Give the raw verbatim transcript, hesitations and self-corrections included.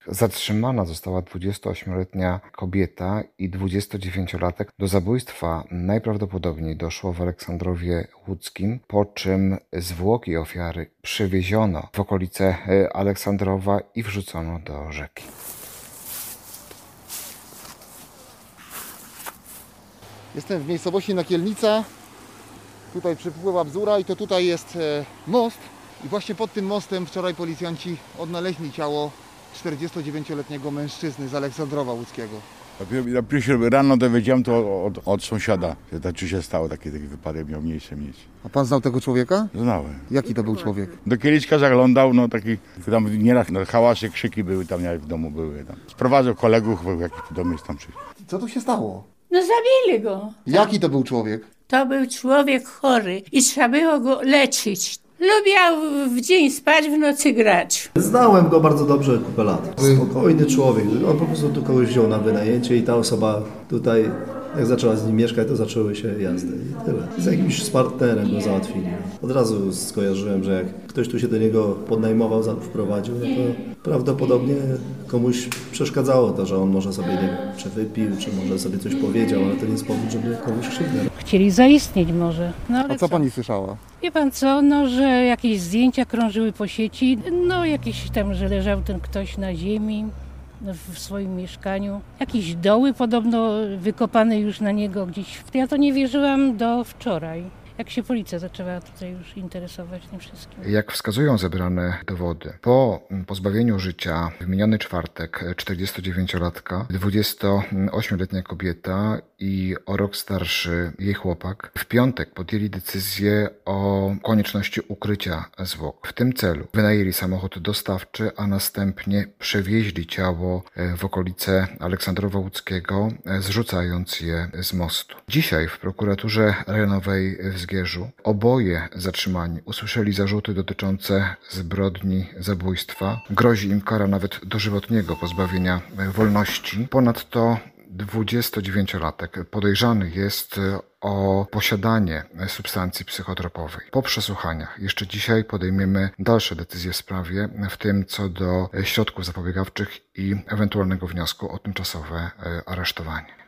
Zatrzymana została dwudziestoośmioletnia kobieta i dwudziestodziewięciolatek. Do zabójstwa najprawdopodobniej doszło w Aleksandrowie Łódzkim, po czym zwłoki ofiary przewieziono w okolice Aleksandrowa i wrzucono do rzeki. Jestem w miejscowości Nakielnica. Tutaj przypływa Bzura i to tutaj jest most. I właśnie pod tym mostem wczoraj policjanci odnaleźli ciało czterdziestodziewięcioletniego mężczyzny z Aleksandrowa Łódzkiego. Dopiero się rano dowiedziałem to od, od sąsiada, że tak czy się stało, taki, taki wypadek miał mniejsze mieć. A pan znał tego człowieka? Znałem. Jaki to był człowiek? Do kieliczka zaglądał, no taki, tam nieraz no, hałasy, krzyki były tam, jak w domu były. Tam. Sprowadzał kolegów, bo jakiś dom jest tam przy. Co tu się stało? No zabili go. Jaki to był człowiek? To był człowiek chory i trzeba było go leczyć. Lubiał w dzień spać, w nocy grać. Znałem go bardzo dobrze kupę lat. Spokojny człowiek. On po prostu tu kogoś wziął na wynajęcie i ta osoba tutaj, jak zaczęła z nim mieszkać, to zaczęły się jazdy i tyle. Z jakimś partnerem go załatwili. Od razu skojarzyłem, że jak ktoś tu się do niego podnajmował, wprowadził, no to prawdopodobnie komuś przeszkadzało to, że on może sobie, nie wiem, czy wypił, czy może sobie coś powiedział, ale to nie jest powód, żeby komuś krzywdę. Chcieli zaistnieć może. No, ale A co pani słyszała? Wie pan co, no, że jakieś zdjęcia krążyły po sieci, no jakieś tam, że leżał ten ktoś na ziemi w swoim mieszkaniu. Jakieś doły podobno wykopane już na niego gdzieś. Ja to nie wierzyłam do wczoraj, jak się policja zaczęła tutaj już interesować tym wszystkim. Jak wskazują zebrane dowody, po pozbawieniu życia w miniony czwartek czterdziestodziewięciolatka, dwudziestoośmioletnia kobieta i o rok starszy jej chłopak, w piątek podjęli decyzję o konieczności ukrycia zwłok. W tym celu wynajęli samochód dostawczy, a następnie przewieźli ciało w okolice Aleksandrowa Łódzkiego, zrzucając je z mostu. Dzisiaj w prokuraturze rejonowej w Zgierzu oboje zatrzymani usłyszeli zarzuty dotyczące zbrodni zabójstwa. Grozi im kara nawet dożywotniego pozbawienia wolności. Ponadto dwudziestodziewięciolatek podejrzany jest o posiadanie substancji psychotropowej. Po przesłuchaniach jeszcze dzisiaj podejmiemy dalsze decyzje w sprawie, w tym co do środków zapobiegawczych i ewentualnego wniosku o tymczasowe aresztowanie.